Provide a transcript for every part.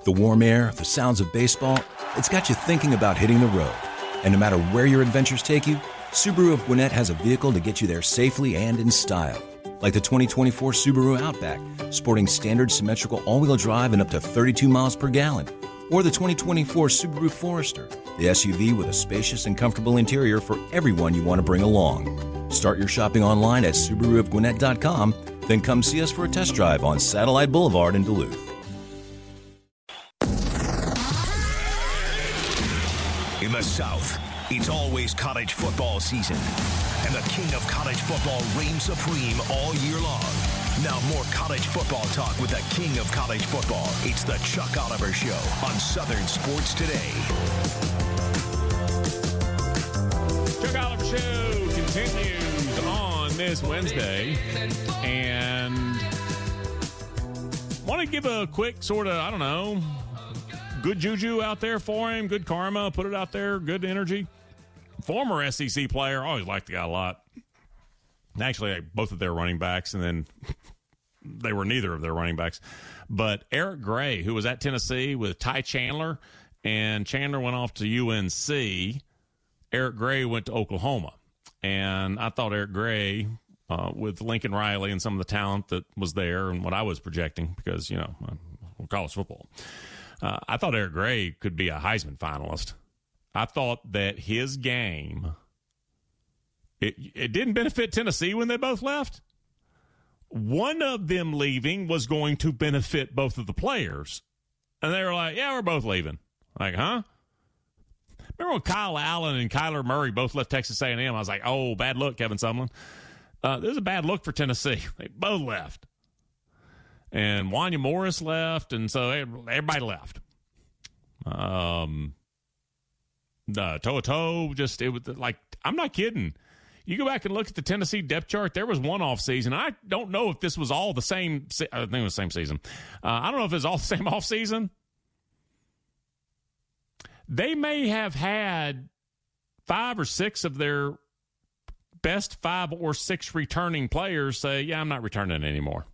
The warm air, the sounds of baseball, it's got you thinking about hitting the road. And no matter where your adventures take you, Subaru of Gwinnett has a vehicle to get you there safely and in style. Like the 2024 Subaru Outback, sporting standard symmetrical all-wheel drive and up to 32 miles per gallon. Or the 2024 Subaru Forester, the SUV with a spacious and comfortable interior for everyone you want to bring along. Start your shopping online at SubaruofGwinnett.com, then come see us for a test drive on Satellite Boulevard in Duluth. In the South, it's always college football season, and the king of college football reigns supreme all year long. Now more college football talk with the king of college football. It's the Chuck Oliver Show on Southern Sports Today. Chuck Oliver Show continues on this Wednesday, and want to give a quick sort of, good juju out there for him, good karma, put it out there, good energy. Former SEC player, always liked the guy a lot. Actually, both of their running backs, and then they were neither of their running backs. But Eric Gray, who was at Tennessee with Ty Chandler, and Chandler went off to UNC. Eric Gray went to Oklahoma. And I thought Eric Gray, with Lincoln Riley and some of the talent that was there and what I was projecting, because, college football, I thought Eric Gray could be a Heisman finalist. I thought that his game, it didn't benefit Tennessee when they both left. One of them leaving was going to benefit both of the players. And they were like, yeah, we're both leaving. Like, huh? Remember when Kyle Allen and Kyler Murray both left Texas A&M? I was like, oh, bad luck, Kevin Sumlin. This is a bad look for Tennessee. They both left. And Wanya Morris left, and so everybody left. Toto, it was like, I'm not kidding. You go back and look at the Tennessee depth chart. There was one off season. I don't know if this was all the same. I think it was the same season. I don't know if it was all the same off season. They may have had 5 or 6 of their best 5 or 6 returning players say, yeah, I'm not returning anymore.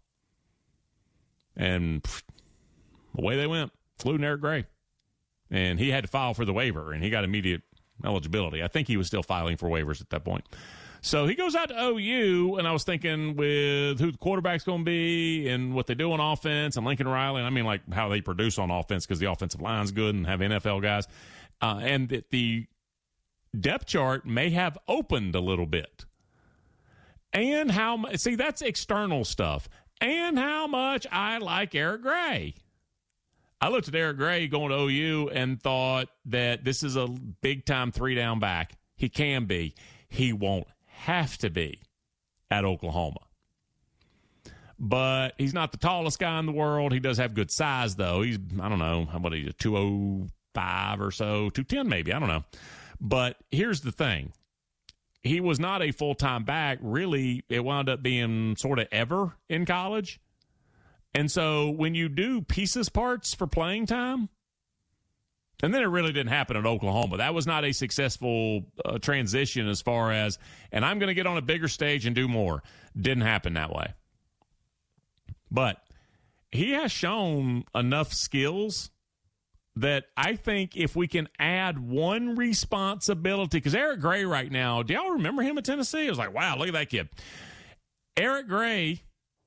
And away they went, including Eric Gray. And he had to file for the waiver, and he got immediate eligibility. I think he was still filing for waivers at that point. So he goes out to OU, and I was thinking with who the quarterback's going to be and what they do on offense and Lincoln Riley, and I mean like how they produce on offense because the offensive line's good and have NFL guys. And that the depth chart may have opened a little bit. And see, that's external stuff. And how much I like Eric Gray. I looked at Eric Gray going to OU and thought that this is a big-time 3-down back. He can be. He won't have to be at Oklahoma. But he's not the tallest guy in the world. He does have good size, though. He's, I don't know, how about he's 205 or so, 210 maybe, I don't know. But here's the thing. He was not a full-time back. Really, it wound up being sort of ever in college. And so when you do pieces parts for playing time, and then it really didn't happen at Oklahoma. That was not a successful transition as far as, and I'm going to get on a bigger stage and do more. Didn't happen that way. But he has shown enough skills that I think if we can add one responsibility, because Eric Gray right now, do y'all remember him at Tennessee? I was like, wow, look at that kid. Eric Gray,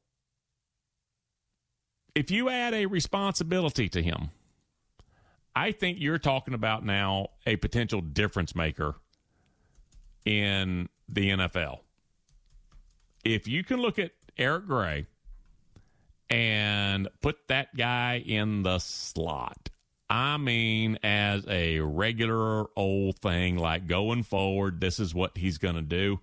if you add a responsibility to him, I think you're talking about now a potential difference maker in the NFL. If you can look at Eric Gray and put that guy in the slot, I mean, as a regular old thing, like going forward, this is what he's going to do.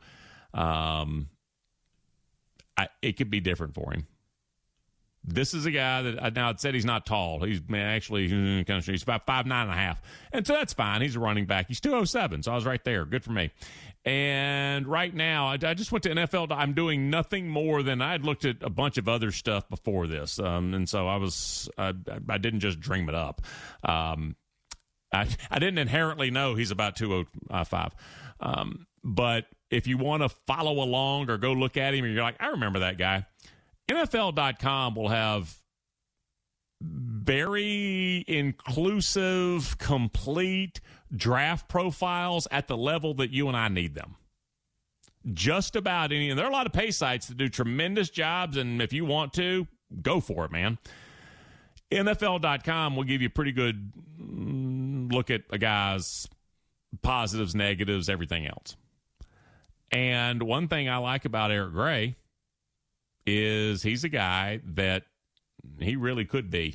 It could be different for him. This is a guy that now it said he's not tall. He's he's about 5'9.5", and so that's fine. He's a running back. He's 207, so I was right there. Good for me. And right now, I just went to NFL. I'm doing nothing more than I had looked at a bunch of other stuff before this, and so I didn't just dream it up. I didn't inherently know he's about 205, but if you want to follow along or go look at him, and you're like, I remember that guy. NFL.com will have very inclusive, complete draft profiles at the level that you and I need them. Just about any. And there are a lot of pay sites that do tremendous jobs, and if you want to, go for it, man. NFL.com will give you a pretty good look at a guy's positives, negatives, everything else. And one thing I like about Eric Gray is he's a guy that he really could be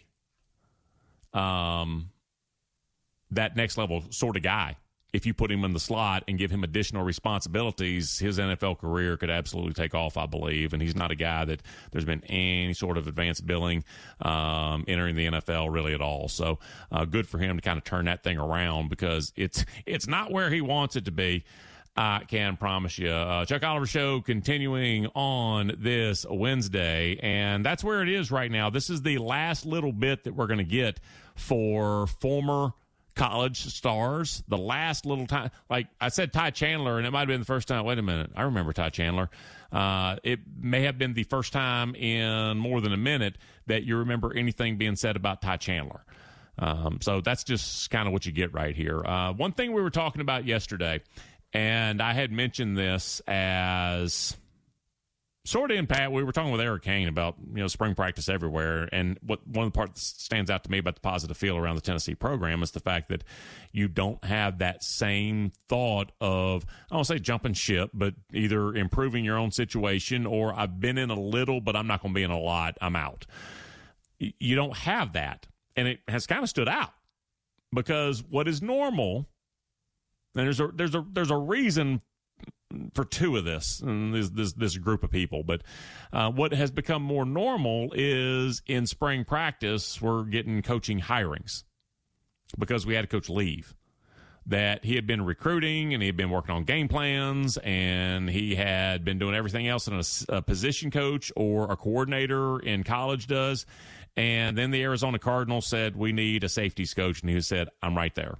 that next level sort of guy. If you put him in the slot and give him additional responsibilities, his NFL career could absolutely take off, I believe. And he's not a guy that there's been any sort of advanced billing entering the NFL really at all. So good for him to kind of turn that thing around, because it's not where he wants it to be. I can promise you. Chuck Oliver Show continuing on this Wednesday, and that's where it is right now. This is the last little bit that we're going to get for former college stars. The last little time, like I said, Ty Chandler, and it might have been the first time. Wait a minute, I remember Ty Chandler. It may have been the first time in more than a minute that you remember anything being said about Ty Chandler. So that's just kind of what you get right here. One thing we were talking about yesterday, and I had mentioned this as sort of in Pat. We were talking with Eric Kane about, spring practice everywhere. And one of the parts that stands out to me about the positive feel around the Tennessee program is the fact that you don't have that same thought of, I won't say jumping ship, but either improving your own situation or I've been in a little, but I'm not going to be in a lot. I'm out. You don't have that. And it has kind of stood out, because what is normal, and there's a reason for two of this, and this group of people, but what has become more normal is in spring practice we're getting coaching hirings, because we had a coach leave that he had been recruiting and he had been working on game plans and he had been doing everything else that a position coach or a coordinator in college does. And then the Arizona Cardinals said, we need a safeties coach, and he said, I'm right there.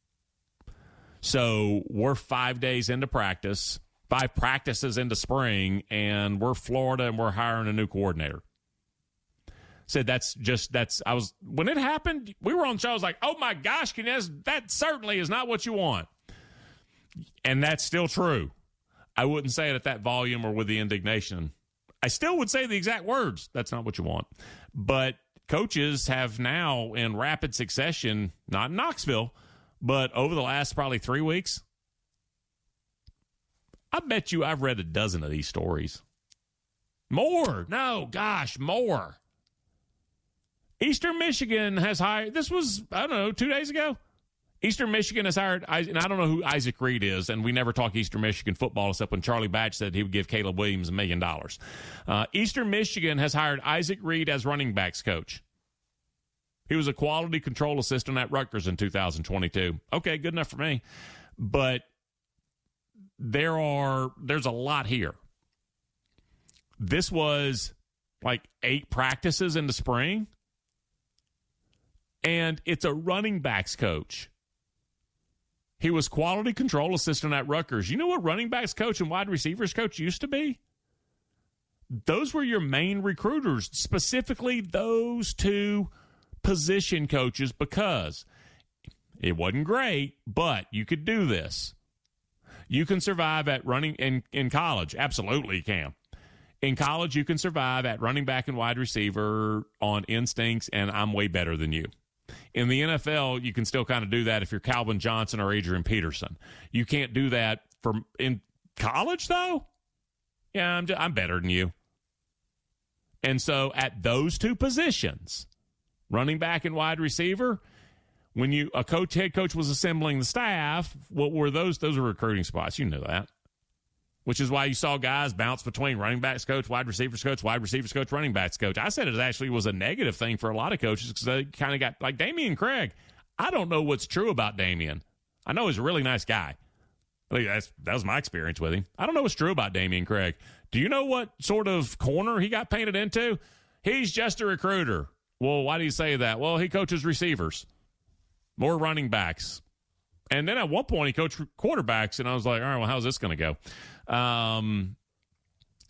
So we're 5 days into practice, 5 practices into spring, and we're Florida and we're hiring a new coordinator. Said when it happened, we were on the show. I was like, oh my gosh, that certainly is not what you want. And that's still true. I wouldn't say it at that volume or with the indignation. I still would say the exact words. That's not what you want. But coaches have now, in rapid succession, not in Knoxville, but over the last probably 3 weeks, I bet you I've read a dozen of these stories. More. No, gosh, more. Eastern Michigan has hired, this was, 2 days ago. Eastern Michigan has hired, and I don't know who Isaac Reed is, and we never talk Eastern Michigan football except when Charlie Batch said he would give Caleb Williams $1 million. Eastern Michigan has hired Isaac Reed as running backs coach. He was a quality control assistant at Rutgers in 2022. Okay, good enough for me. But there's a lot here. This was like 8 practices in the spring, and it's a running backs coach. He was quality control assistant at Rutgers. You know what running backs coach and wide receivers coach used to be? Those were your main recruiters, specifically those two position coaches, because it wasn't great, but you could do this. You can survive at running in college. Absolutely you can. In college, you can survive at running back and wide receiver on instincts, and I'm way better than you. In the NFL, you can still kind of do that if you're Calvin Johnson or Adrian Peterson. You can't do that in college, though. Yeah, I'm better than you. And so at those two positions, running back and wide receiver, when a head coach was assembling the staff, what were those? Those are recruiting spots. You know that. Which is why you saw guys bounce between running backs coach, wide receivers coach, running backs coach. I said it actually was a negative thing for a lot of coaches because they kind of got, like Damian Craig. I don't know what's true about Damian. I know he's a really nice guy. That was my experience with him. I don't know what's true about Damian Craig. Do you know what sort of corner he got painted into? He's just a recruiter. Well, why do you say that? Well, he coaches receivers, more running backs. And then at one point he coached quarterbacks, and I was like, all right, well, how's this going to go?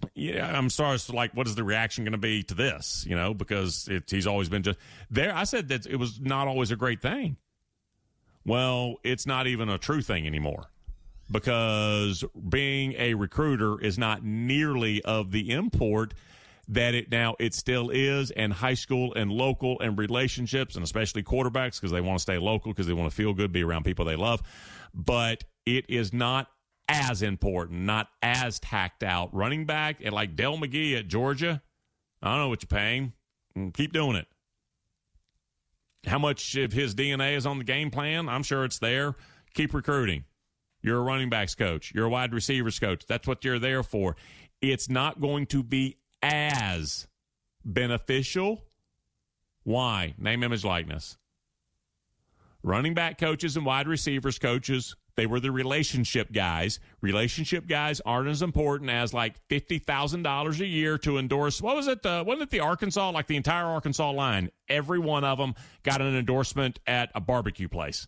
Yeah, I'm sorry. So, like, what is the reaction going to be to this? Because he's always been just there. I said that it was not always a great thing. Well, it's not even a true thing anymore, because being a recruiter is not nearly of the import that it still is. And high school and local and relationships, and especially quarterbacks, because they want to stay local, because they want to feel good, be around people they love. But it is not as important, not as tacked out. Running back at like Dell McGee at Georgia, I don't know what you're paying. Keep doing it. How much of his DNA is on the game plan? I'm sure it's there. Keep recruiting. You're a running backs coach. You're a wide receivers coach. That's what you're there for. It's not going to be as beneficial. Why? Name, image, likeness. Running back coaches and wide receivers coaches, they were the relationship guys. Relationship guys aren't as important as like $50,000 a year to endorse. What was it? Wasn't it the Arkansas, like the entire Arkansas line? Every one of them got an endorsement at a barbecue place.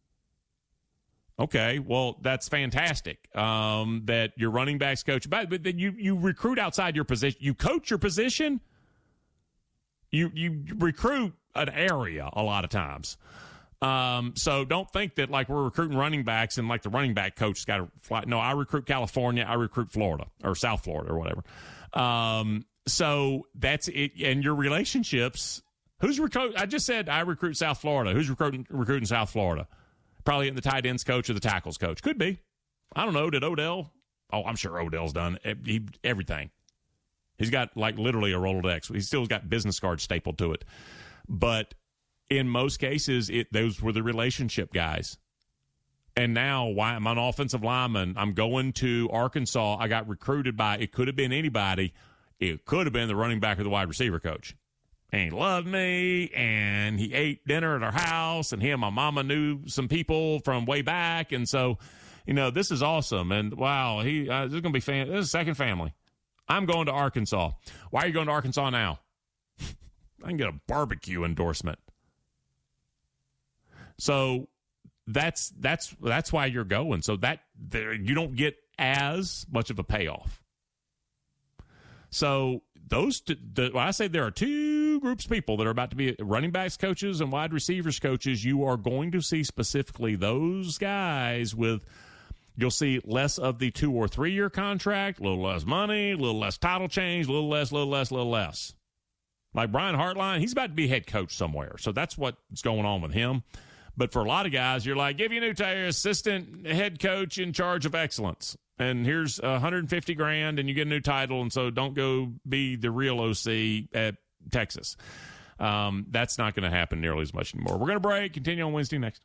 Okay, well, that's fantastic that your running backs coach. But then you recruit outside your position. You coach your position. You recruit an area a lot of times. So don't think that like we're recruiting running backs and like the running back coach got to fly. No, I recruit California. I recruit Florida or South Florida or whatever. So that's it. And your relationships. Who's recruit? I just said I recruit South Florida. Who's recruiting South Florida? Probably the tight ends coach or the tackles coach. Could be. I don't know. Did Odell? Oh, I'm sure Odell's done everything. He's got like literally a Rolodex. He's still got business cards stapled to it. But in most cases, those were the relationship guys. And now, why I'm an offensive lineman. I'm going to Arkansas. I got recruited by, it could have been anybody. It could have been the running back or the wide receiver coach. And he loved me, and he ate dinner at our house, and he and my mama knew some people from way back. And so, this is awesome. And wow, this is going to be this is second family. I'm going to Arkansas. Why are you going to Arkansas now? I can get a barbecue endorsement. So that's why you're going. So that you don't get as much of a payoff. So when I say there are two groups of people that are about to be running backs coaches and wide receivers coaches, you are going to see specifically those guys you'll see less of the 2 or 3 year contract, a little less money, a little less title change, a little less. Like Brian Hartline, he's about to be head coach somewhere. So that's what's going on with him. But for a lot of guys, you're like, give you a new assistant head coach in charge of excellence. And here's $150,000 and you get a new title. And so don't go be the real OC at Texas. That's not going to happen nearly as much anymore. We're going to break. Continue on Wednesday next.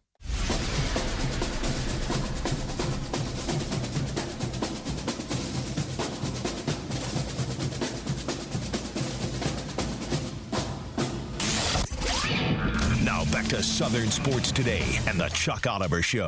Now back to Southern Sports Today and the Chuck Oliver Show.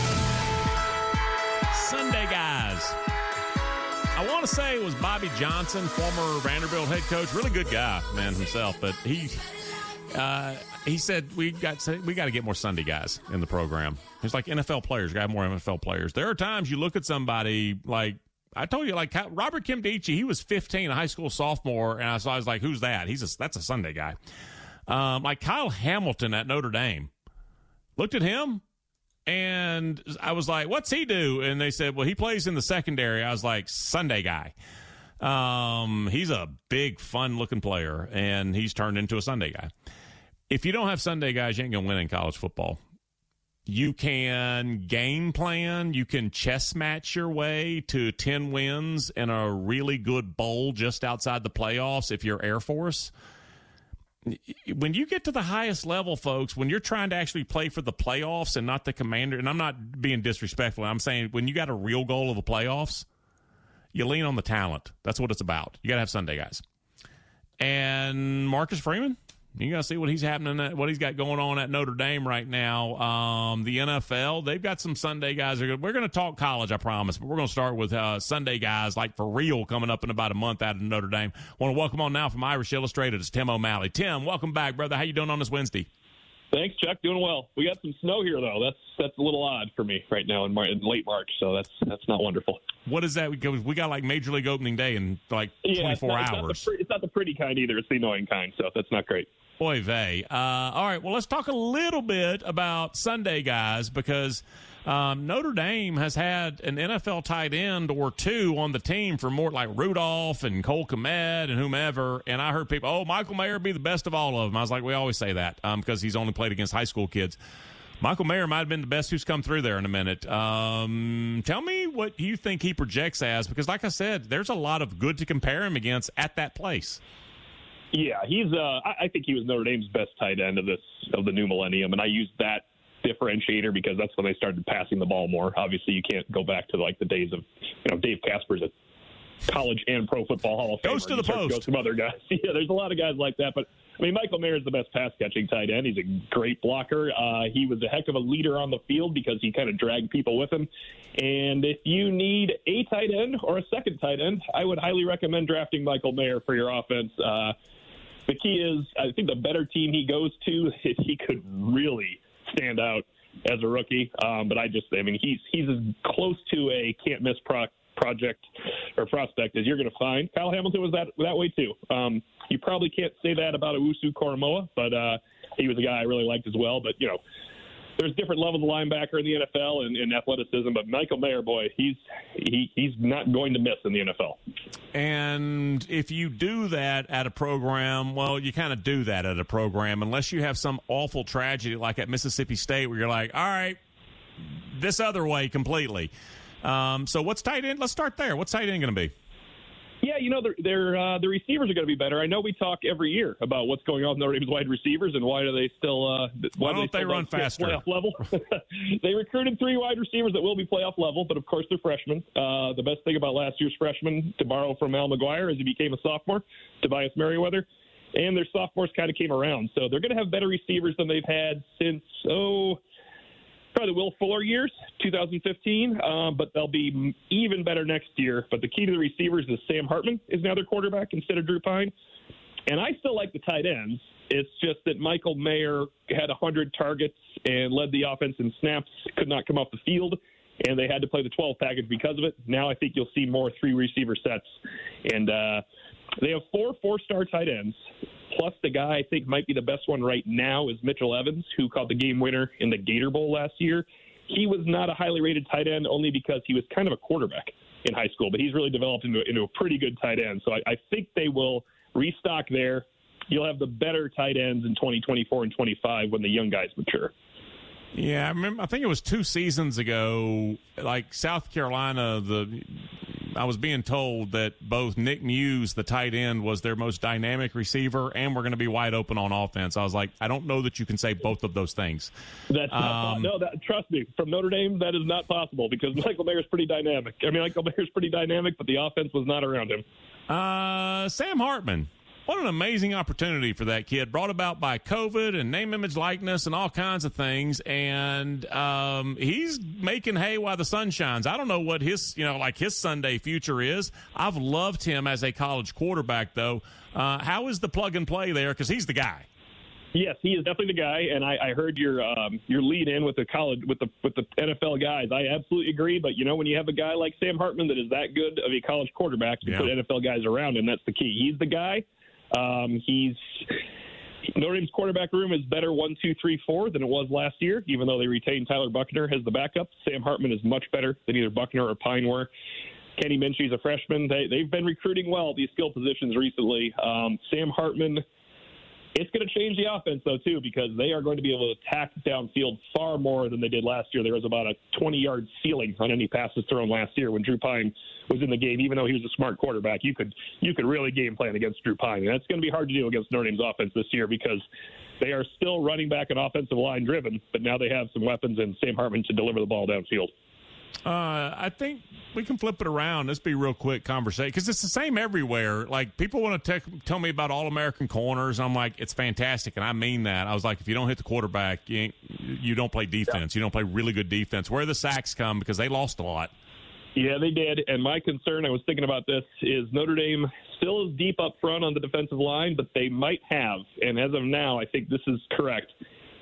Sunday guys. I want to say it was Bobby Johnson, former Vanderbilt head coach, really good guy, man himself. But he said we got to get more Sunday guys in the program. It's like NFL players, got to have more NFL players. There are times you look at somebody like I told you, like Robert Kimdichie. He was 15, a high school sophomore, and I was like, "Who's that?" That's a Sunday guy. Like Kyle Hamilton at Notre Dame. Looked at him. And I was like, what's he do? And they said, well, he plays in the secondary. I was like, Sunday guy. He's a big, fun-looking player, and he's turned into a Sunday guy. If you don't have Sunday guys, you ain't going to win in college football. You can game plan. You can chess match your way to 10 wins and a really good bowl just outside the playoffs if you're Air Force. When you get to the highest level, folks, when you're trying to actually play for the playoffs and not the Commander, and I'm not being disrespectful, I'm saying when you got a real goal of the playoffs, you lean on the talent. That's what it's about. You got to have Sunday guys. And Marcus Freeman, you got to see what he's got going on at Notre Dame right now. The NFL, they've got some Sunday guys. We're going to talk college, I promise, but we're going to start with Sunday guys, like for real, coming up in about a month out of Notre Dame. Want to welcome on now from Irish Illustrated, it's Tim O'Malley. Tim, welcome back, brother. How you doing on this Wednesday? Thanks, Chuck. Doing well. We got some snow here, though. That's a little odd for me right now in late March, so that's not wonderful. What is that? We got like Major League Opening Day in like 24 hours. It's not the pretty kind either. It's the annoying kind, so that's not great. Boy, vey. All right, well, let's talk a little bit about Sunday, guys, because Notre Dame has had an NFL tight end or two on the team for more like Rudolph and Cole Kmet and whomever. And I heard people, Michael Mayer be the best of all of them. I was like, we always say that because he's only played against high school kids. Michael Mayer might have been the best who's come through there in a minute. Tell me what you think he projects as, because like I said, there's a lot of good to compare him against at that place. Yeah, he's. I think he was Notre Dame's best tight end of the new millennium, and I use that differentiator because that's when they started passing the ball more. Obviously, you can't go back to like the days of Dave Casper's a college and pro football Hall of Famer. Goes to the post. Go some other guys. Yeah, there's a lot of guys like that, but I mean, Michael Mayer is the best pass catching tight end. He's a great blocker. He was a heck of a leader on the field because he kind of dragged people with him. And if you need a tight end or a second tight end, I would highly recommend drafting Michael Mayer for your offense. The key is, I think the better team he goes to, he could really stand out as a rookie. But he's as close to a can't miss project or prospect as you're going to find. Kyle Hamilton was that way too. You probably can't say that about Owusu Koromoa, but he was a guy I really liked as well. But there's different levels of linebacker in the NFL and athleticism, but Michael Mayer, boy, he's not going to miss in the NFL. And if you do that at a program, well, you kind of do that at a program unless you have some awful tragedy like at Mississippi State where you're like, all right, this other way completely. So what's tight end? Let's start there. What's tight end going to be? Yeah, the receivers are going to be better. I know we talk every year about what's going on with Notre Dame's wide receivers and why do they still why don't they run faster? Playoff level. They recruited 3 wide receivers that will be playoff level, but of course they're freshmen. The best thing about last year's freshman, to borrow from Al McGuire, is he became a sophomore, Tobias Merriweather, and their sophomores kind of came around. So they're going to have better receivers than they've had since probably the Will Fuller years, 2015, but they'll be even better next year. But the key to the receivers is Sam Hartman is now their quarterback instead of Drew Pine. And I still like the tight ends. It's just that Michael Mayer had 100 targets and led the offense in snaps, could not come off the field, and they had to play the 12 package because of it. Now I think you'll see more 3 receiver sets. And they have 4 4-star tight ends. Plus, the guy I think might be the best one right now is Mitchell Evans, who caught the game winner in the Gator Bowl last year. He was not a highly rated tight end only because he was kind of a quarterback in high school, but he's really developed into a pretty good tight end. So I think they will restock there. You'll have the better tight ends in 2024 and 25 when the young guys mature. Yeah, I remember. I think it was 2 seasons ago, like South Carolina, I was being told that both Nick Muse, the tight end, was their most dynamic receiver, and we're going to be wide open on offense. I was like, I don't know that you can say both of those things. That's not trust me, from Notre Dame, that is not possible because Michael Mayer's pretty dynamic. Michael Mayer's pretty dynamic, but the offense was not around him. Sam Hartman. What an amazing opportunity for that kid, brought about by COVID and name, image, likeness, and all kinds of things. And he's making hay while the sun shines. I don't know what his Sunday future is. I've loved him as a college quarterback, though. How is the plug and play there? Because he's the guy. Yes, he is definitely the guy. And I heard your lead in with the college with the NFL guys. I absolutely agree. But when you have a guy like Sam Hartman that is that good of a college quarterback, you put NFL guys around him. That's the key. He's the guy. Notre Dame's quarterback room is better 1, 2, 3, 4 than it was last year, even though they retained Tyler Buckner as the backup. Sam Hartman is much better than either Buckner or Pine were. Kenny Minchie's a freshman. They've been recruiting well at these skill positions recently. Sam Hartman, it's going to change the offense, though, too, because they are going to be able to attack downfield far more than they did last year. There was about a 20-yard ceiling on any passes thrown last year when Drew Pine was in the game. Even though he was a smart quarterback, you could really game plan against Drew Pine. And that's going to be hard to do against Notre Dame's offense this year because they are still running back and offensive line driven, but now they have some weapons in Sam Hartman to deliver the ball downfield. I think we can flip it around. Let's be real quick conversation because it's the same everywhere. Like people want to tell me about All-American corners. I'm like, it's fantastic, and I mean that. I was like, if you don't hit the quarterback, you don't play defense. You don't play really good defense. Where the sacks come because they lost a lot. Yeah, they did. And my concern, I was thinking about this, is Notre Dame still is deep up front on the defensive line, but they might have, and as of now, I think this is correct,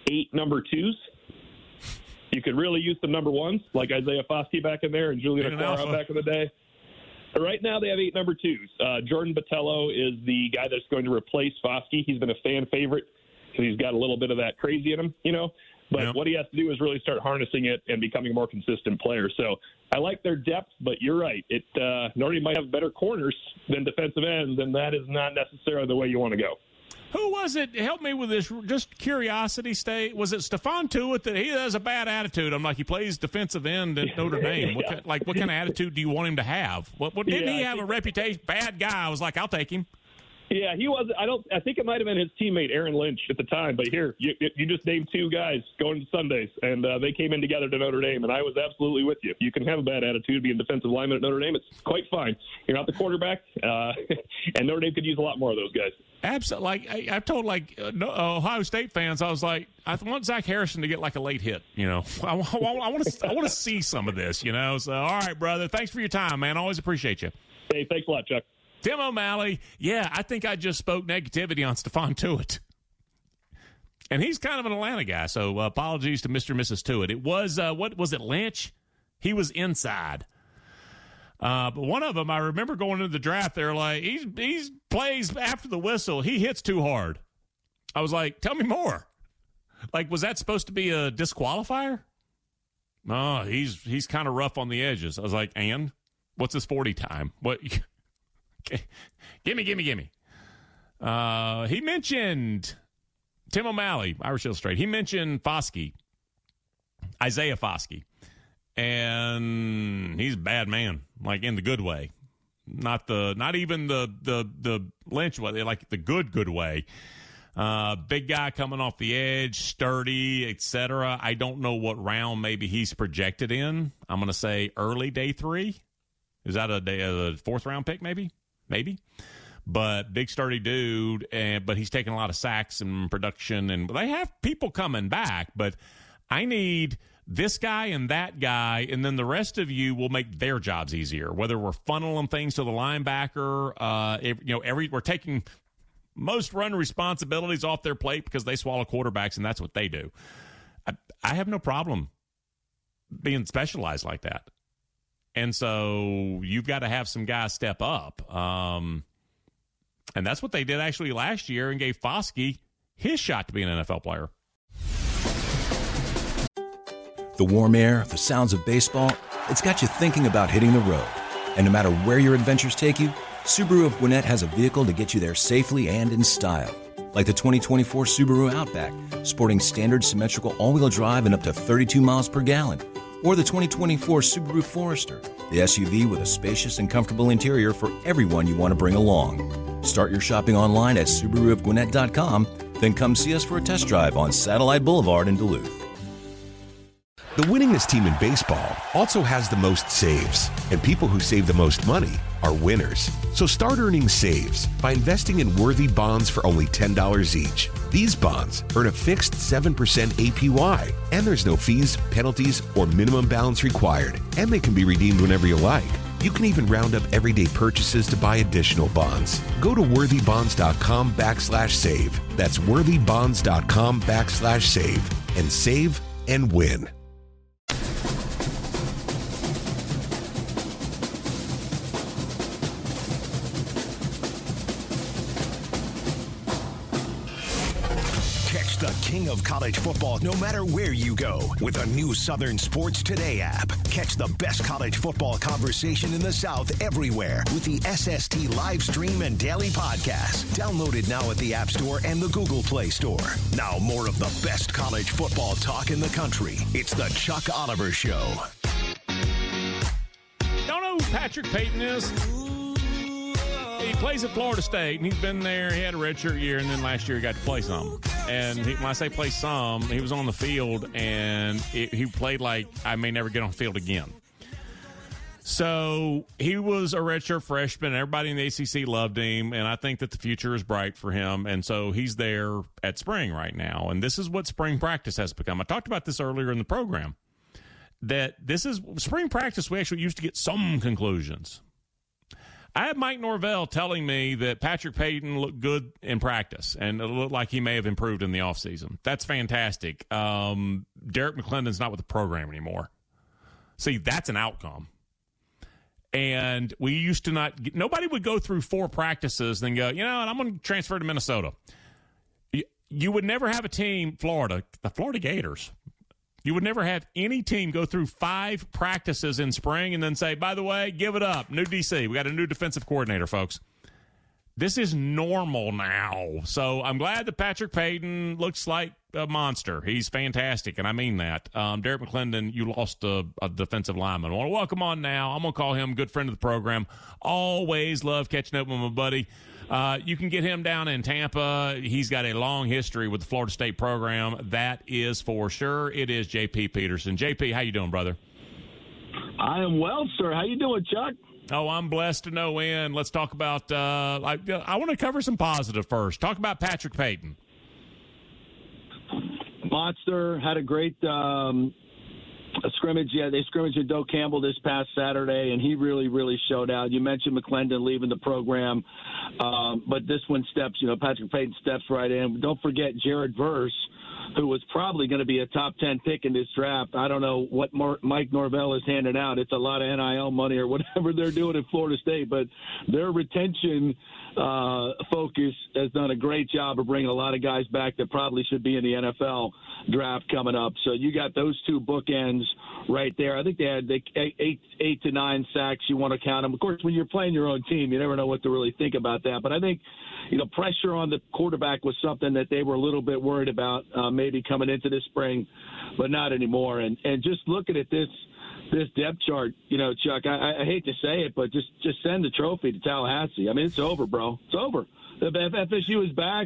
8 number 2s. You could really use some number 1s, like Isaiah Foskey back in there and Julian Okwara back in the day. But right now they have 8 number 2s. Jordan Botelho is the guy that's going to replace Foskey. He's been a fan favorite because he's got a little bit of that crazy in him, you know. But what he has to do is really start harnessing it and becoming a more consistent player. So I like their depth, but you're right. Notre Dame might have better corners than defensive ends, and that is not necessarily the way you want to go. Who was it? Help me with this. Just curiosity, State. Was it Stephon Tuitt that he has a bad attitude? I'm like, he plays defensive end at Notre Dame. Yeah. What kind of attitude do you want him to have? Didn't he have a reputation? Bad guy. I was like, I'll take him. Yeah, he was. I think it might have been his teammate Aaron Lynch at the time. But here, you just named 2 guys going to Sundays, and they came in together to Notre Dame, and I was absolutely with you. You can have a bad attitude, being defensive lineman at Notre Dame. It's quite fine. You're not the quarterback, and Notre Dame could use a lot more of those guys. Absolutely. Like I've told Ohio State fans, I was like, I want Zach Harrison to get like a late hit. You know, I want to see some of this. You know, so all right, brother. Thanks for your time, man. Always appreciate you. Hey, thanks a lot, Chuck. Tim O'Malley, yeah, I think I just spoke negativity on Stephon Tuitt. And he's kind of an Atlanta guy, so apologies to Mr. and Mrs. Tuitt. It was, what was it, Lynch? He was inside. But one of them, I remember going into the draft, they're like, he plays after the whistle. He hits too hard. I was like, tell me more. Like, was that supposed to be a disqualifier? No, he's kind of rough on the edges. I was like, and? What's his 40 time? What? Okay. Gimme. He mentioned Tim O'Malley, Irish Illustrated. He mentioned Foskey, Isaiah Foskey, and he's a bad man, like in the good way, not even the Lynch way, like the good way. Big guy coming off the edge, sturdy, etc. I don't know what round maybe he's projected in. I'm going to say early day 3. Is that a 4th round pick maybe? Maybe. But big, sturdy dude, but he's taking a lot of sacks and production, and they have people coming back, but I need this guy and that guy, and then the rest of you will make their jobs easier, whether we're funneling things to the linebacker. We're taking most run responsibilities off their plate because they swallow quarterbacks, and that's what they do. I have no problem being specialized like that. And so you've got to have some guys step up. And that's what they did actually last year and gave Foskey his shot to be an NFL player. The warm air, the sounds of baseball, it's got you thinking about hitting the road. And no matter where your adventures take you, Subaru of Gwinnett has a vehicle to get you there safely and in style. Like the 2024 Subaru Outback, sporting standard symmetrical all-wheel drive and up to 32 miles per gallon. Or the 2024 Subaru Forester, the SUV with a spacious and comfortable interior for everyone you want to bring along. Start your shopping online at SubaruofGwinnett.com, then come see us for a test drive on Satellite Boulevard in Duluth. The winningest team in baseball also has the most saves, and people who save the most money are winners. So start earning saves by investing in Worthy bonds for only $10 each. These bonds earn a fixed 7% APY, and there's no fees, penalties, or minimum balance required, and they can be redeemed whenever you like. You can even round up everyday purchases to buy additional bonds. Go to worthybonds.com/save. That's worthybonds.com/save and save and win. The king of college football, no matter where you go, with a new Southern Sports Today app. Catch the best college football conversation in the South everywhere with the SST live stream and daily podcast. Download it now at the App Store and the Google Play Store. Now more of the best college football talk in the country. It's the Chuck Oliver Show. Don't know who Patrick Payton is? He plays at Florida State, and he's been there. He had a redshirt year, and then last year he got to play some. And when I say play some, he was on the field, and he played like I may never get on the field again. So he was a redshirt freshman. Everybody in the ACC loved him, and I think that the future is bright for him. And so he's there at spring right now, and this is what spring practice has become. I talked about this earlier in the program, that this is spring practice. We actually used to get some conclusions. I had Mike Norvell telling me that Patrick Payton looked good in practice and it looked like he may have improved in the offseason. That's fantastic. Derek McClendon's not with the program anymore. See, that's an outcome. And we used to nobody would go through 4 practices and then go, you know what, I'm going to transfer to Minnesota. You would never have a team, the Florida Gators. You would never have any team go through 5 practices in spring and then say, by the way, give it up. New DC. We got a new defensive coordinator, folks. This is normal now. So I'm glad that Patrick Payton looks like a monster. He's fantastic, and I mean that. Derek McClendon, you lost a defensive lineman. I want to welcome on now. I'm going to call him a good friend of the program. Always love catching up with my buddy. You can get him down in Tampa. He's got a long history with the Florida State program. That is for sure. It is J.P. Peterson. J.P., how you doing, brother? I am well, sir. How you doing, Chuck? Oh, I'm blessed to no end. Let's talk about I want to cover some positive first. Talk about Patrick Payton. Monster, had a great scrimmage. Yeah, they scrimmaged with Doak Campbell this past Saturday, and he really, really showed out. You mentioned McClendon leaving the program, but this one Patrick Payton steps right in. Don't forget Jared Verse, who was probably going to be a top 10 pick in this draft. I don't know what Mike Norvell is handing out. It's a lot of NIL money or whatever they're doing in Florida State, but their retention focus has done a great job of bringing a lot of guys back that probably should be in the NFL draft coming up. So you got those 2 bookends right there. I think they had 8 to 9 sacks. You want to count them. Of course, when you're playing your own team, you never know what to really think about that. But I think, pressure on the quarterback was something that they were a little bit worried about maybe coming into this spring, but not anymore. And just looking at this depth chart, Chuck, I hate to say it, but just send the trophy to Tallahassee. I mean, it's over, bro. It's over. If FSU is back,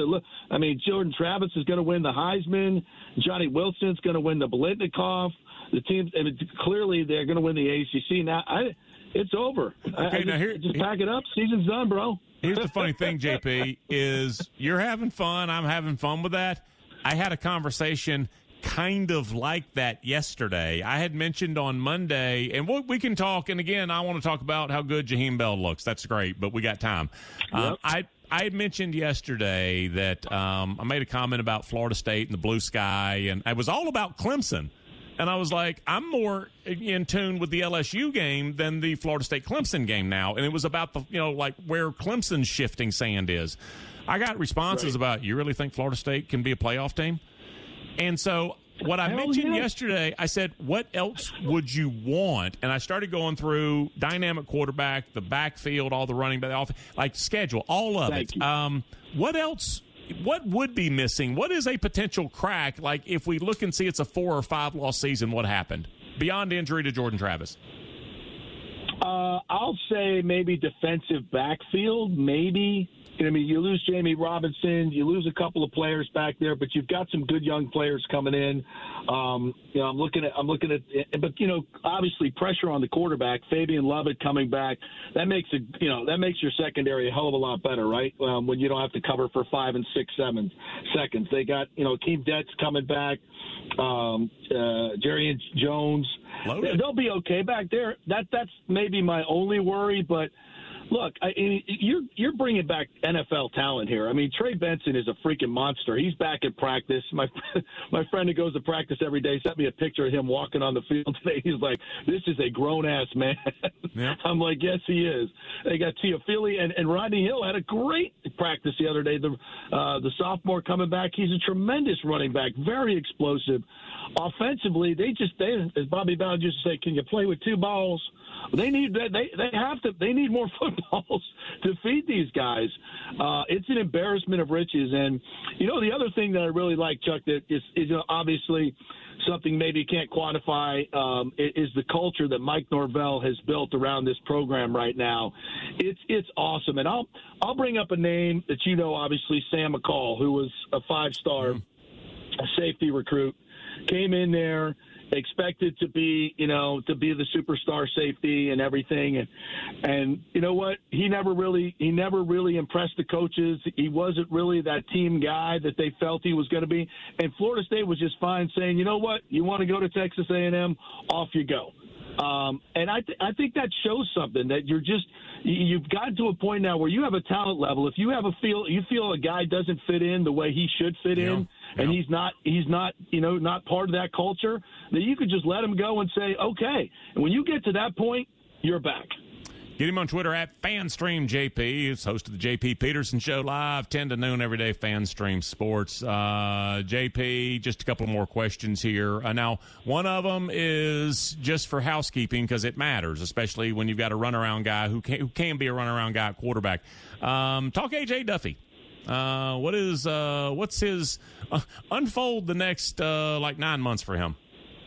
Jordan Travis is going to win the Heisman. Johnny Wilson's going to win the Biletnikoff. The teams, clearly they're going to win the ACC. Now, it's over. Okay, just pack it up. Season's done, bro. Here's the funny thing, JP, is you're having fun. I'm having fun with that. I had a conversation kind of like that yesterday. I had mentioned on Monday, and we can talk, and again, I want to talk about how good Jaheim Bell looks. That's great, but we got time. Yep. I had mentioned yesterday that I made a comment about Florida State and the blue sky, and it was all about Clemson. And I was like, I'm more in tune with the LSU game than the Florida State-Clemson game now. And it was about where Clemson's shifting sand is. I got responses about, you really think Florida State can be a playoff team? And so what I mentioned yesterday, I said, what else would you want? And I started going through dynamic quarterback, the backfield, all the running back, schedule, all of it. What else? What would be missing? What is a potential crack? Like if we look and see it's a 4 or 5 loss season, what happened beyond injury to Jordan Travis? I'll say maybe defensive backfield, maybe. You lose Jamie Robinson, you lose a couple of players back there, but you've got some good young players coming in. I'm looking at, but obviously pressure on the quarterback. Fabian Lovett coming back, that makes your secondary a hell of a lot better, right? When you don't have to cover for 5 and 6, 7 seconds. They got Keem Detz coming back, Jerry Jones. Loaded. They'll be okay back there. That's maybe my only worry, but. Look, you're bringing back NFL talent here. I mean, Trey Benson is a freaking monster. He's back at practice. My friend who goes to practice every day sent me a picture of him walking on the field today. He's like, this is a grown-ass man. Yeah. I'm like, yes, he is. They got Teofili and Rodney Hill had a great practice the other day. The sophomore coming back, he's a tremendous running back, very explosive. Offensively, they as Bobby Bowden used to say, can you play with 2 balls? They need they need more footballs to feed these guys. It's an embarrassment of riches. And the other thing that I really like, Chuck, that is obviously something maybe you can't quantify, is the culture that Mike Norvell has built around this program right now. It's awesome. And I'll bring up a name that obviously, Sam McCall, who was a 5-star safety recruit, came in there. Expected to be the superstar safety and everything, and you know what? He never really impressed the coaches. He wasn't really that team guy that they felt he was going to be. And Florida State was just fine saying, you know what? You want to go to Texas A&M? Off you go. And I think that shows something, that you've gotten to a point now where you have a talent level. If you feel a guy doesn't fit in the way he should fit in, and he's not not part of that culture, then you could just let him go and say, okay. And when you get to that point, you're back. Get him on Twitter at FanStreamJP. He's host of the JP Peterson Show live, 10 to noon every day, FanStream Sports. JP, just a couple more questions here. Now, one of them is just for housekeeping because it matters, especially when you've got a runaround guy who can be a runaround guy at quarterback. Talk A.J. Duffy. What's his unfold the next 9 months for him?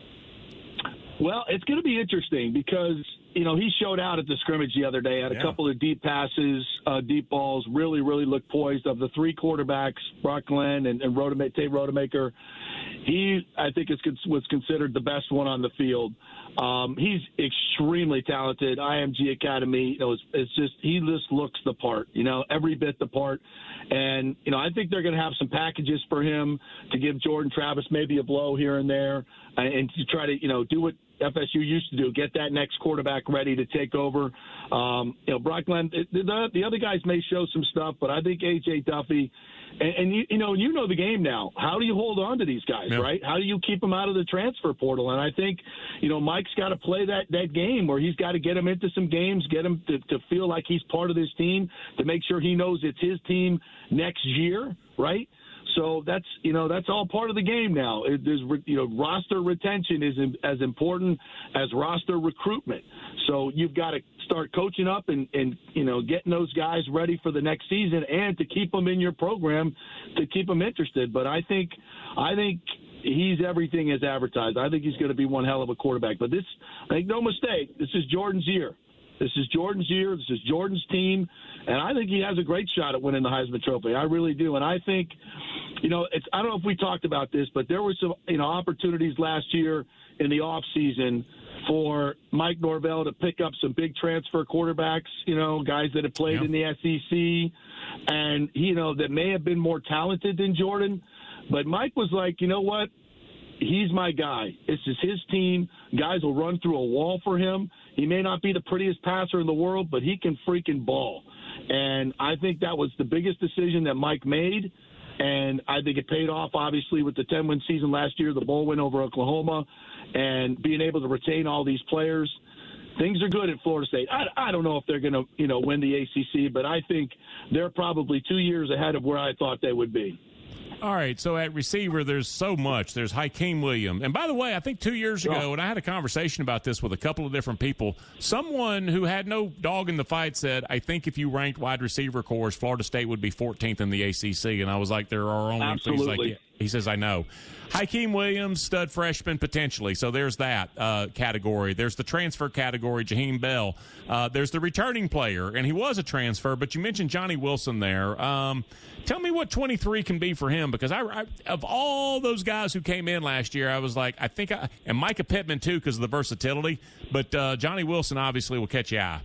Well, it's going to be interesting because he showed out at the scrimmage the other day, had a couple of deep passes, deep balls, really, really looked poised. Of the three quarterbacks, Brock Glenn and Tate Rodemaker, he, I think, was considered the best one on the field. He's extremely talented. IMG Academy, he just looks the part, every bit the part. And, I think they're going to have some packages for him to give Jordan Travis maybe a blow here and there and to try to, do what FSU used to do, get that next quarterback ready to take over. Brock Glenn, the other guys may show some stuff, but I think A.J. Duffy, and you know the game now. How do you hold on to these guys, right? How do you keep them out of the transfer portal? And I think, Mike's got to play that game where he's got to get him into some games, get him to feel like he's part of this team, to make sure he knows it's his team next year, right? So that's all part of the game now. Roster retention is as important as roster recruitment. So you've got to start coaching up and getting those guys ready for the next season and to keep them in your program, to keep them interested. But I think he's everything as advertised. I think he's going to be one hell of a quarterback. But make no mistake, this is Jordan's year. This is Jordan's year. This is Jordan's team. And I think he has a great shot at winning the Heisman Trophy. I really do. And I think, I don't know if we talked about this, but there were some, opportunities last year in the offseason for Mike Norvell to pick up some big transfer quarterbacks, guys that have played in the SEC and, that may have been more talented than Jordan. But Mike was like, you know what? He's my guy. This is his team. Guys will run through a wall for him. He may not be the prettiest passer in the world, but he can freaking ball. And I think that was the biggest decision that Mike made. And I think it paid off, obviously, with the 10-win season last year, the bowl win over Oklahoma, and being able to retain all these players. Things are good at Florida State. I don't know if they're going to, win the ACC, but I think they're probably 2 years ahead of where I thought they would be. All right, so at receiver, there's so much. There's Hakeem Williams. And by the way, I think 2 years ago, and I had a conversation about this with a couple of different people, someone who had no dog in the fight said, I think if you ranked wide receiver cores, Florida State would be 14th in the ACC. And I was like, there are only things like that. He says, I know. Hakeem Williams, stud freshman potentially. So there's that category. There's the transfer category, Jaheim Bell. There's the returning player, and he was a transfer, but you mentioned Johnny Wilson there. Tell me what 23 can be for him, because I of all those guys who came in last year, I was like, and Micah Pittman too because of the versatility, but Johnny Wilson obviously will catch your eye.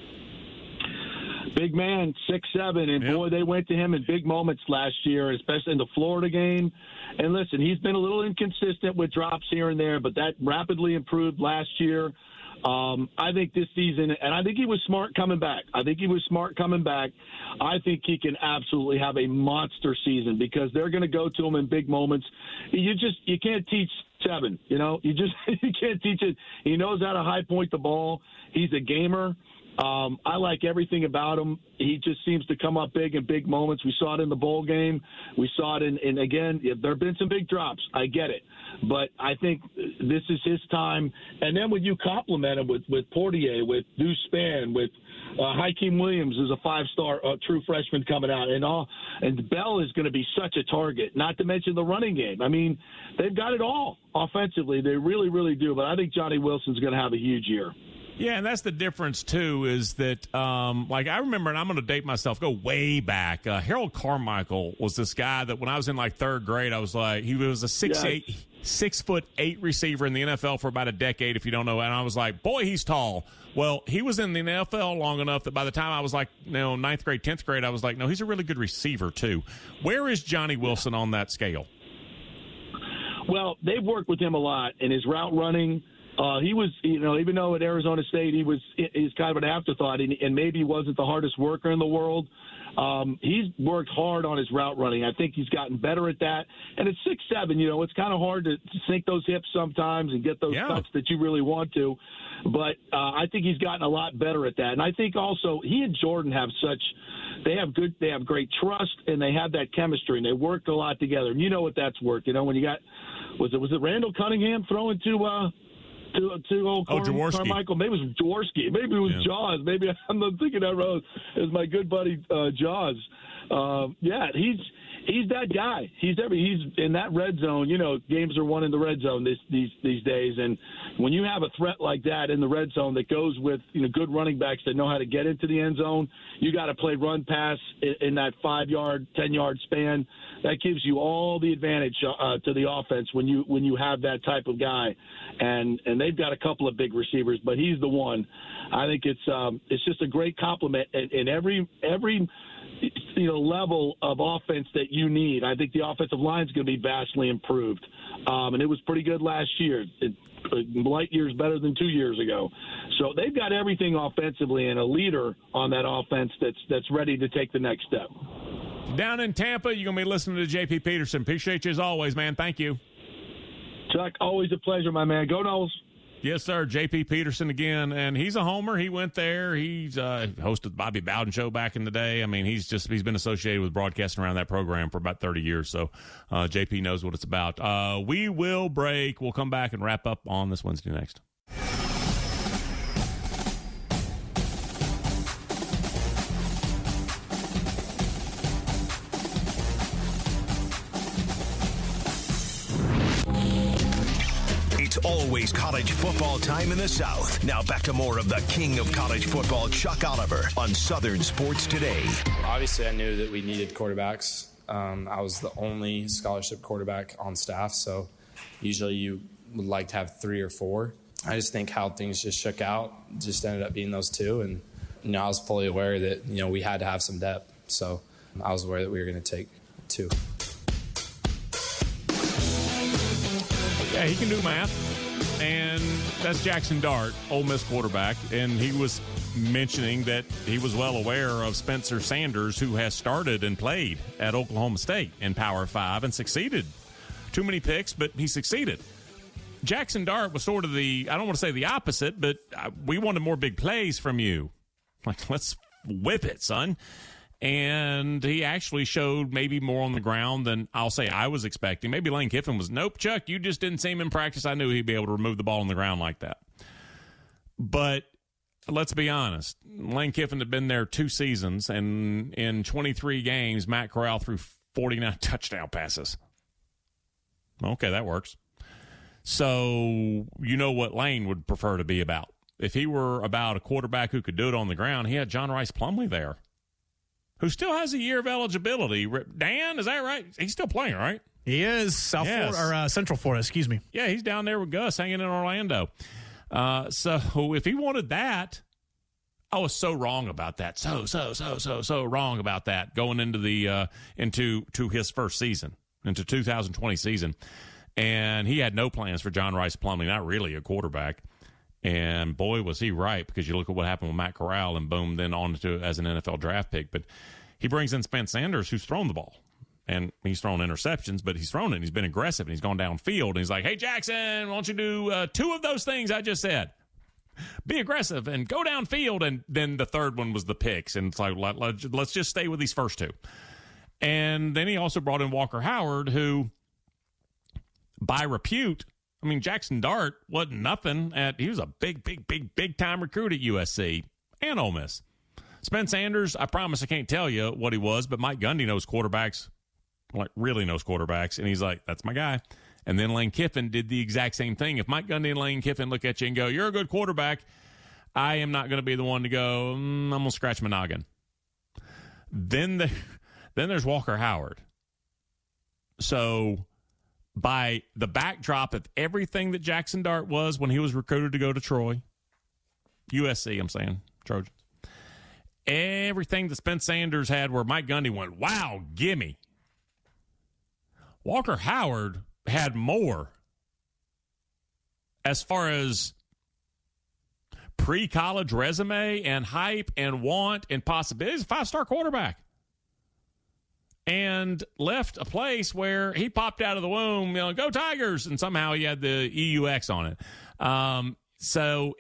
Big man, 6'7", and boy, they went to him in big moments last year, especially in the Florida game. And listen, he's been a little inconsistent with drops here and there, but that rapidly improved last year. I think this season, and I think he was smart coming back. I think he can absolutely have a monster season because they're going to go to him in big moments. You can't teach 7, you can't teach it. He knows how to high point the ball. He's a gamer. I like everything about him. He just seems to come up big in big moments. We saw it in the bowl game. We saw it in again, there have been some big drops. I get it. But I think this is his time. And then when you complement him with Portier, with Deuce Spann, with Hakeem Williams is a 5-star true freshman coming out, and Bell is going to be such a target, not to mention the running game. I mean, they've got it all offensively. They really, really do. But I think Johnny Wilson's going to have a huge year. Yeah, and that's the difference, too, is that, I remember, and I'm going to date myself, go way back. Harold Carmichael was this guy that when I was in, third grade, I was like, he was a 6'8" receiver in the NFL for about a decade, if you don't know. And I was like, boy, he's tall. Well, he was in the NFL long enough that by the time I was ninth grade, 10th grade, I was like, no, he's a really good receiver, too. Where is Johnny Wilson on that scale? Well, they've worked with him a lot in his route running. He was, even though at Arizona State he's kind of an afterthought, and maybe he wasn't the hardest worker in the world. He's worked hard on his route running. I think he's gotten better at that. And at 6'7", it's kind of hard to sink those hips sometimes and get those cuts that you really want to. But I think he's gotten a lot better at that. And I think also he and Jordan they have great trust, and they have that chemistry, and they work a lot together. And you know what that's worth. When you got, was it Randall Cunningham throwing to old Jaworski. Carmichael? Maybe it was Jaworski. Maybe it was Jaws. Maybe I'm not thinking that road. It was my good buddy Jaws. He's that guy. He's in that red zone. Games are won in the red zone these days. And when you have a threat like that in the red zone that goes with good running backs that know how to get into the end zone, you got to play run pass in that 5-yard, 10-yard span. That gives you all the advantage to the offense when you have that type of guy. And they've got a couple of big receivers, but he's the one. I think it's just a great compliment in every level of offense that you need. I think the offensive line is going to be vastly improved, and it was pretty good last year. Light years better than 2 years ago. So they've got everything offensively and a leader on that offense that's ready to take the next step. Down in Tampa, you're going to be listening to J.P. Peterson. Appreciate you as always, man. Thank you. Chuck, always a pleasure, my man. Go Noles. Yes, sir. J.P. Peterson again, and he's a homer. He went there. He's hosted the Bobby Bowden Show back in the day. I mean, he's been associated with broadcasting around that program for about 30 years, so J.P. knows what it's about. We will break. We'll come back and wrap up on this Wednesday next. It's always college football time in the South. Now back to more of the king of college football, Chuck Oliver, on Southern Sports Today. Obviously, I knew that we needed quarterbacks. I was the only scholarship quarterback on staff, so usually you would like to have 3 or 4. I just think how things just shook out just ended up being those 2, and I was fully aware that we had to have some depth, so I was aware that we were going to take 2. Yeah, he can do math. And that's Jackson Dart, Ole Miss quarterback. And he was mentioning that he was well aware of Spencer Sanders, who has started and played at Oklahoma State in Power 5 and succeeded. Too many picks, but he succeeded. Jackson Dart was sort of I don't want to say the opposite, but we wanted more big plays from you. Like, let's whip it, son. And he actually showed maybe more on the ground than I'll say I was expecting. Maybe Lane Kiffin was, nope, Chuck, you just didn't see him in practice. I knew he'd be able to remove the ball on the ground like that. But let's be honest. Lane Kiffin had been there 2 seasons, and in 23 games, Matt Corral threw 49 touchdown passes. Okay, that works. So you know what Lane would prefer to be about. If he were about a quarterback who could do it on the ground, he had John Rice Plumlee there, who still has a year of eligibility. Dan, is that right? He's still playing, right? He is. Central Florida, excuse me. Yeah, he's down there with Gus hanging in Orlando. So if he wanted that, I was so wrong about that. So wrong about that going into the into his first season, into 2020 season. And he had no plans for John Rice Plumlee, not really a quarterback. And boy, was he right, because you look at what happened with Matt Corral and boom, then on to as an NFL draft pick. But he brings in Spence Sanders, who's thrown the ball. And he's thrown interceptions, but he's thrown it. And he's been aggressive, and he's gone downfield. And he's like, hey, Jackson, why don't you do 2 of those things I just said? Be aggressive and go downfield. And then the third one was the picks. And it's like, let's just stay with these first 2. And then he also brought in Walker Howard, who, by repute, I mean, Jackson Dart wasn't nothing. He was a big time recruit at USC and Ole Miss. Spence Sanders, I promise I can't tell you what he was, but Mike Gundy knows quarterbacks, like really knows quarterbacks, and he's like, that's my guy. And then Lane Kiffin did the exact same thing. If Mike Gundy and Lane Kiffin look at you and go, you're a good quarterback, I am not going to be the one to go, I'm going to scratch my noggin. Then there's Walker Howard. So by the backdrop of everything that Jackson Dart was when he was recruited to go to Troy, USC, I'm saying, Trojans, everything that Spence Sanders had where Mike Gundy went, wow, gimme. Walker Howard had more as far as pre-college resume and hype and want and possibilities. He's a 5-star quarterback. And left a place where he popped out of the womb, go Tigers, and somehow he had the EUX on it. So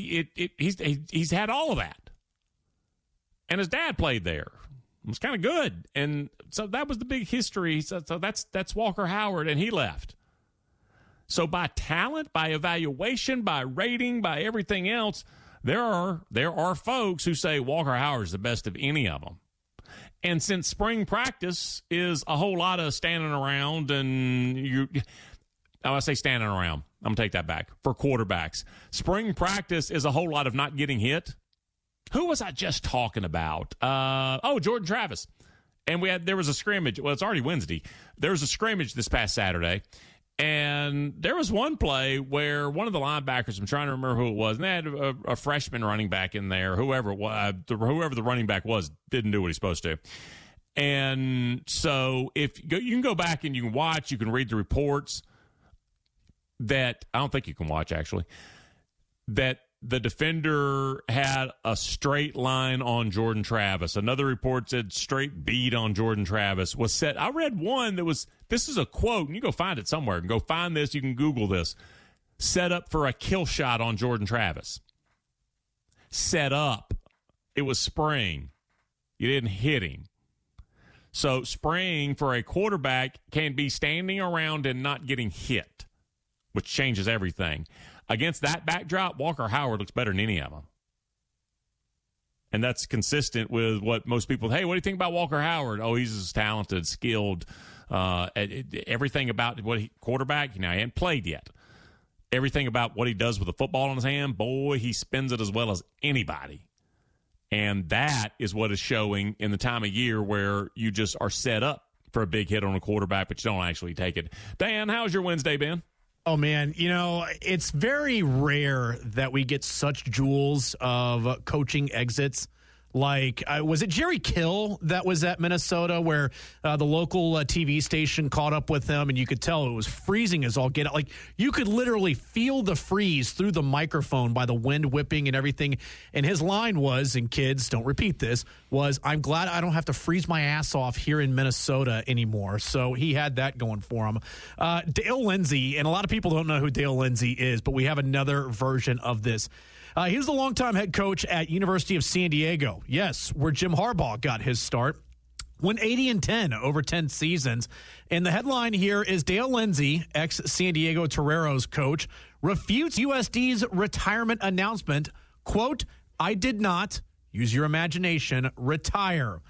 he's had all of that. And his dad played there. It was kind of good. And so that was the big history. So that's Walker Howard, and he left. So by talent, by evaluation, by rating, by everything else, there are folks who say Walker Howard is the best of any of them. And since spring practice is a whole lot of standing around, and I say standing around, I'm going to take that back. For quarterbacks, spring practice is a whole lot of not getting hit. Who was I just talking about? Jordan Travis. And there was a scrimmage. Well, it's already Wednesday. There was a scrimmage this past Saturday. And there was one play where one of the linebackers, I'm trying to remember who it was, and they had a freshman running back in there. Whoever the running back was didn't do what he's supposed to. And so you can go back and you can watch, you can read the reports that – I don't think you can watch, actually – that the defender had a straight line on Jordan Travis. Another report said straight beat on Jordan Travis was set. I read one that was, this is a quote, and you go find it somewhere. You can go find this. You can Google this. Set up for a kill shot on Jordan Travis. Set up. It was spring. You didn't hit him. So spring for a quarterback can be standing around and not getting hit, which changes everything. Against that backdrop, Walker Howard looks better than any of them. And that's consistent with what most people, hey, what do you think about Walker Howard? Oh, he's as talented, skilled, everything about quarterback. He hadn't played yet. Everything about what he does with the football in his hand, boy, he spins it as well as anybody. And that is what is showing in the time of year where you just are set up for a big hit on a quarterback, but you don't actually take it. Dan, how's your Wednesday been? Oh, man, it's very rare that we get such jewels of coaching exits. Like, was it Jerry Kill that was at Minnesota where the local TV station caught up with him, and you could tell it was freezing as all get out. Like, you could literally feel the freeze through the microphone by the wind whipping and everything. And his line was, and kids, don't repeat this, was, I'm glad I don't have to freeze my ass off here in Minnesota anymore. So he had that going for him. Dale Lindsey, and a lot of people don't know who Dale Lindsey is, but we have another version of this. He was the longtime head coach at University of San Diego. Yes, where Jim Harbaugh got his start. Won 80-10 over 10 seasons. And the headline here is Dale Lindsey, ex-San Diego Toreros coach, refutes USD's retirement announcement. Quote, I did not, use your imagination, retire.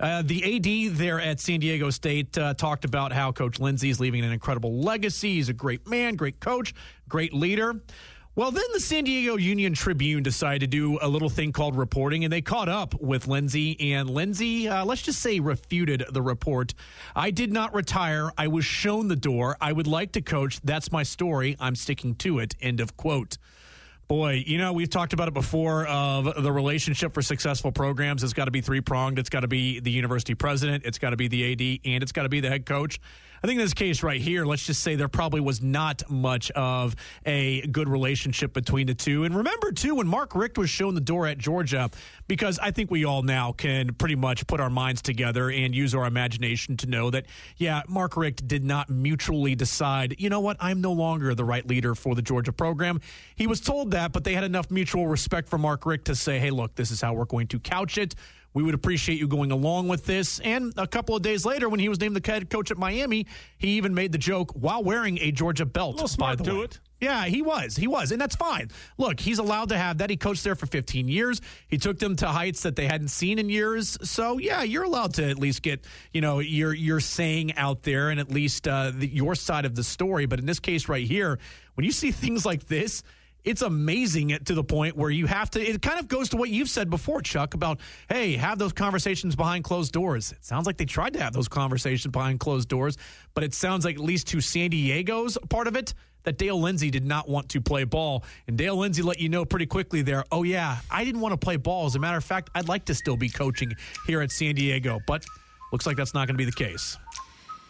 The AD there at San Diego State talked about how Coach Lindsey is leaving an incredible legacy. He's a great man, great coach, great leader. Well, then the San Diego Union-Tribune decided to do a little thing called reporting, and they caught up with Lindsey, and Lindsey, let's just say, refuted the report. I did not retire. I was shown the door. I would like to coach. That's my story. I'm sticking to it. End of quote. Boy, we've talked about it before of the relationship for successful programs. It's got to be three-pronged. It's got to be the university president. It's got to be the AD, and it's got to be the head coach. I think in this case right here, let's just say there probably was not much of a good relationship between the two. And remember, too, when Mark Richt was shown the door at Georgia, because I think we all now can pretty much put our minds together and use our imagination to know that, yeah, Mark Richt did not mutually decide, you know what, I'm no longer the right leader for the Georgia program. He was told that, but they had enough mutual respect for Mark Richt to say, hey, look, this is how we're going to couch it. We would appreciate you going along with this. And a couple of days later, when he was named the head coach at Miami, he even made the joke while wearing a Georgia belt. A little smart to it. Yeah, he was. And that's fine. Look, he's allowed to have that. He coached there for 15 years. He took them to heights that they hadn't seen in years. So, yeah, you're allowed to at least get, your saying out there and at least your side of the story. But in this case right here, when you see things like this, it's amazing to the point where you have to, it kind of goes to what you've said before, Chuck, about, hey, have those conversations behind closed doors. It sounds like they tried to have those conversations behind closed doors, but it sounds like at least to San Diego's part of it, that Dale Lindsey did not want to play ball. And Dale Lindsey let you know pretty quickly there, oh, yeah, I didn't want to play ball. As a matter of fact, I'd like to still be coaching here at San Diego, but looks like that's not going to be the case.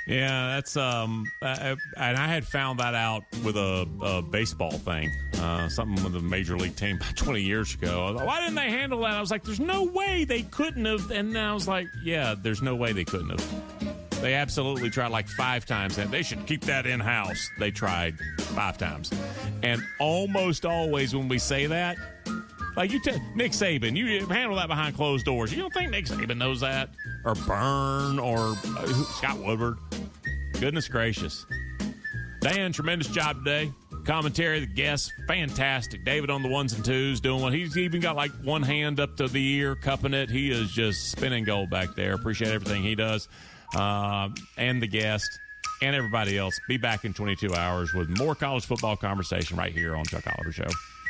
Yeah, that's and I had found that out with a baseball thing, something with a major league team 20 years ago. I was like, why didn't they handle that? I was like, there's no way they couldn't have. And then I was like, yeah, there's no way they couldn't have. They absolutely tried like 5 times, and they should keep that in house. They tried 5 times, and almost always when we say that, like you tell Nick Saban, you handle that behind closed doors. You don't think Nick Saban knows that, or Byrne, or Scott Woodward? Goodness gracious. Dan, tremendous job today. Commentary, the guests, fantastic. David on the ones and twos doing what he's even got like one hand up to the ear, cupping it. He is just spinning gold back there. Appreciate everything he does. And the guest and everybody else. Be back in 22 hours with more college football conversation right here on Chuck Oliver Show.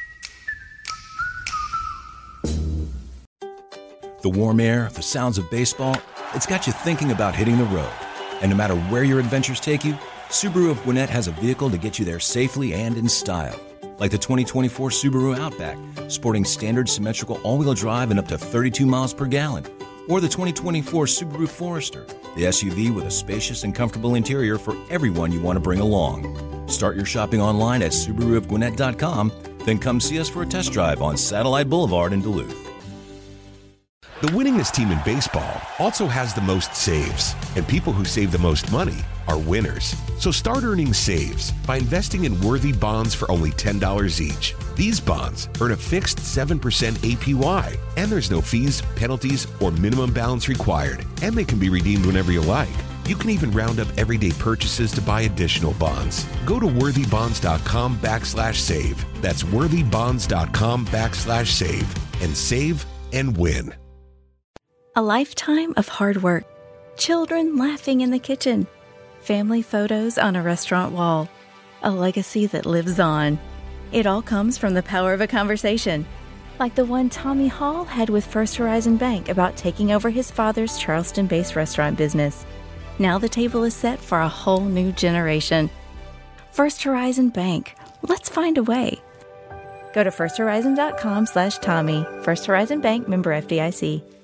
The warm air, the sounds of baseball, it's got you thinking about hitting the road. And no matter where your adventures take you, Subaru of Gwinnett has a vehicle to get you there safely and in style. Like the 2024 Subaru Outback, sporting standard symmetrical all-wheel drive and up to 32 miles per gallon. Or the 2024 Subaru Forester, the SUV with a spacious and comfortable interior for everyone you want to bring along. Start your shopping online at SubaruofGwinnett.com, then come see us for a test drive on Satellite Boulevard in Duluth. The winningest team in baseball also has the most saves, and people who save the most money are winners. So start earning saves by investing in worthy bonds for only $10 each. These bonds earn a fixed 7% APY, and there's no fees, penalties, or minimum balance required, and they can be redeemed whenever you like. You can even round up everyday purchases to buy additional bonds. Go to worthybonds.com/save. That's worthybonds.com/save and save and win. A lifetime of hard work, children laughing in the kitchen, family photos on a restaurant wall, a legacy that lives on. It all comes from the power of a conversation, like the one Tommy Hall had with First Horizon Bank about taking over his father's Charleston-based restaurant business. Now the table is set for a whole new generation. First Horizon Bank. Let's find a way. Go to firsthorizon.com/Tommy. First Horizon Bank, member FDIC.